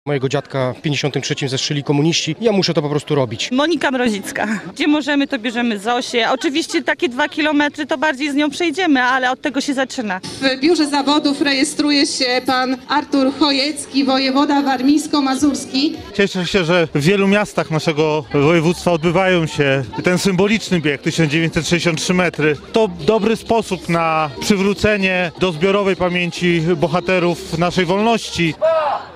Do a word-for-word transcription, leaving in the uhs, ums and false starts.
Mojego dziadka w pięćdziesiątym trzecim zestrzeli komuniści. Ja muszę to po prostu robić. Monika Mrozicka. Gdzie możemy, to bierzemy Zosię. Oczywiście takie dwa kilometry to bardziej z nią przejdziemy, ale od tego się zaczyna. W biurze zawodów rejestruje się pan Artur Chojecki, wojewoda warmińsko-mazurski. Cieszę się, że w wielu miastach naszego województwa odbywają się ten symboliczny bieg, tysiąc dziewięćset sześćdziesiąt trzy metry. To dobry sposób na przywrócenie do zbiorowej pamięci bohaterów naszej wolności.